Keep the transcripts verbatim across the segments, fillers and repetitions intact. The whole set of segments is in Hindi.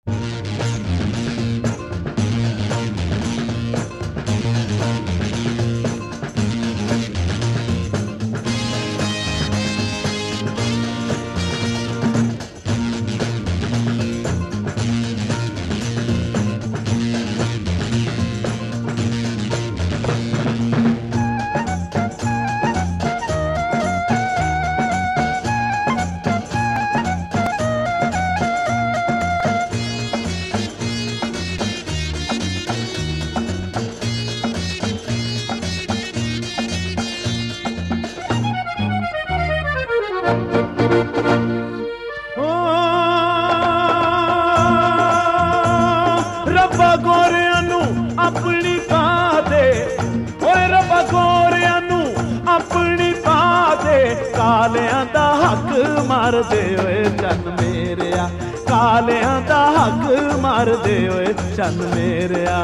कालियां दा हक मार दे ओए चन मेरेया, कालियां दा हक मार दे ओए चन मेरेया।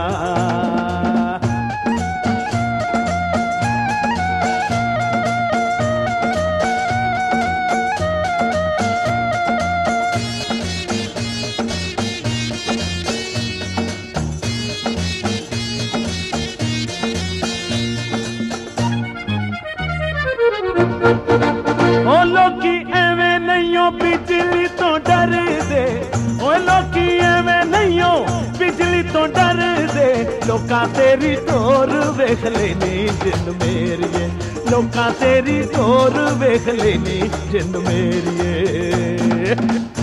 ओ लोकी एवें नहियो बिजली तो डर दे, ओ लोकी एवें नहियो बिजली तो डर दे। लोकां तेरी टोर वेख लेनी जिन मेरिए, लोकां तेरी टोर वेख लेनी जिन मेरिए।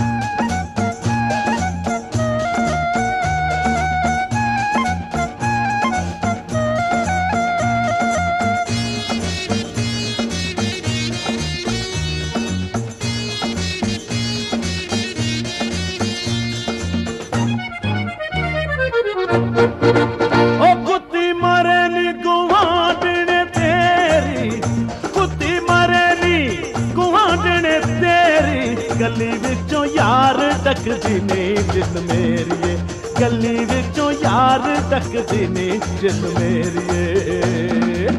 ओ कुत्ती मरे नी गुआंढने तेरी, कुत्ती मरे नी गुआंढने तेरी। गली विचों यार डकदी नी जिन मेरिए, गली विचों यार डकदी नी जिन मेरिए।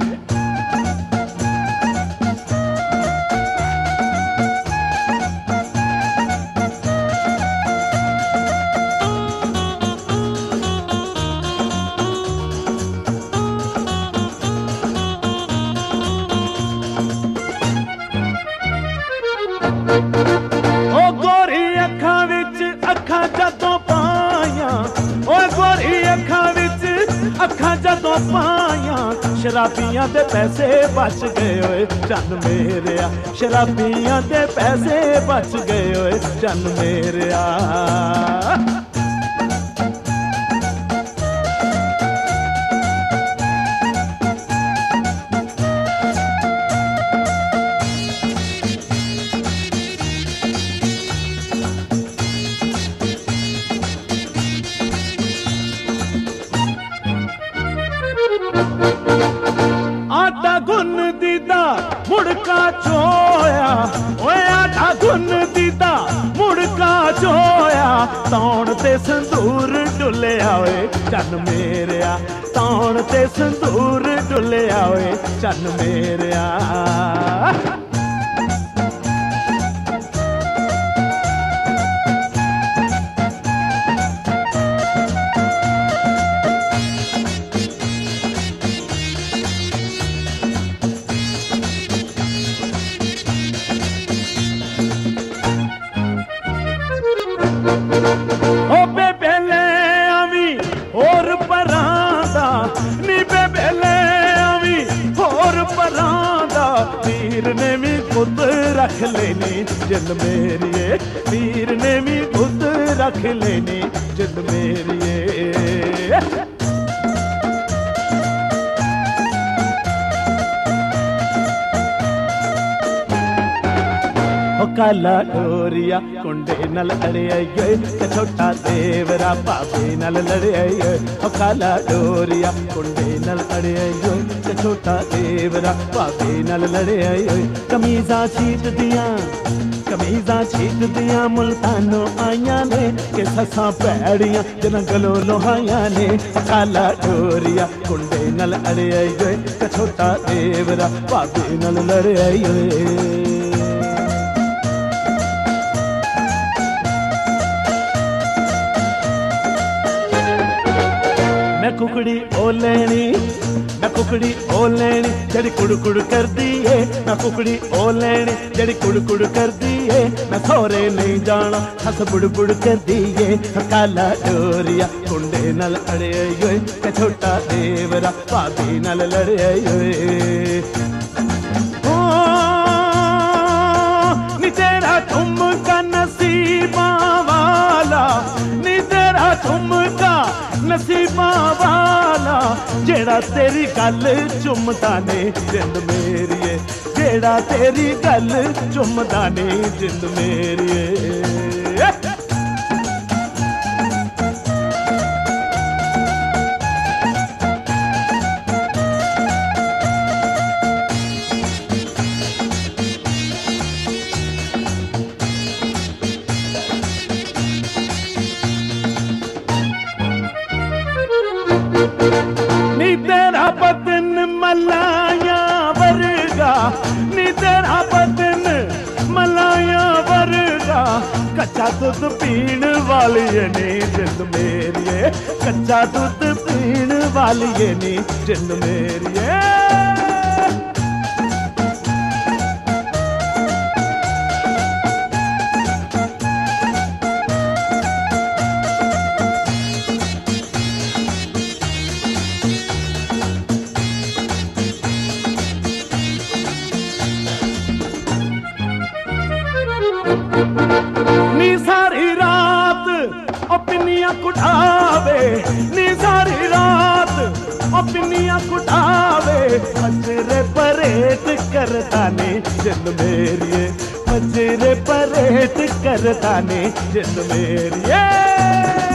ओ गोरी अखां विच अखां जदों पायां, ओ गोरी अखां विच अखां जदों पायां। शराबियां दे पैसे बच गए ओए चन मेरेया, शराबियां दे पैसे बच गए ओए चन मेरेया। आटा गुन दीदा मुड़का चोया, ओए आटा गुन दीदा मुड़का चोया। तौण ते संदूर डुलिया ओए चन मेरेया, तौण ते संदूर डुलिया ओए चन मेरेया। ओ बेबे ले आवी होर परांदा, नी बेबे ले आवी होर परांदा। वीर ने भी खुद रख लेनी जिन मेरिए, वीर ने भी खुद रख लेनी जिन मेरिए। ओ काला डोरिया कुंडे नल लड़े ते छोटा देवरा भावे नल लड़े। ओ काला डोरिया कुंडे नल लड़े ते छोटा देवरा भावे नल लड़े। कमीजा छीट दियां, कमीजा छीट दियां मुल्तानों आइयां ने, के ससा भैड़ियां जिन्हां गलों लोहाइयां ने। काला डोरिया कुंडे नल लड़े ते छोटा देवरा भावे नल लड़े। कुकड़ी ओ लेनी, मैं कुकड़ी ओ लेनी जड़ी कुड़ कुड़ कर दिए, मैं कुकड़ी ओ लेनी जड़ी कुड़ कुड़ कर दिए, मैं सौरे नहीं जाना हस बुड़ बुड़ कर दिए। काला डोरिया कुंडे नल अड़े योए, ते छोटा देवरा भाभी नल लड़े योए। नी तेरा ठुमका नसीबा वाला, नी तेरा ठुमका नसीबा वाला, जेड़ा तेरी गल चुमदा ने जिंद मेरिए, जेड़ा तेरी गल चुमदा ने जिंद मेरिए। नी तेरा बदन मलाया वर्गा, नी तेरा बदन मलाया वर्गा, कच्चा दूध पीण वाली नी जिंद मेरिए, कच्चा दूध पीण वाली नी जिंद मेरिए। नी सारी रात अपनियां कुटावे, नी सारी रात अपनियां कुटावे, मजरे परेट करता ने जिंद मेरिए, मजरे परेट करता ने जिंद मेरिए।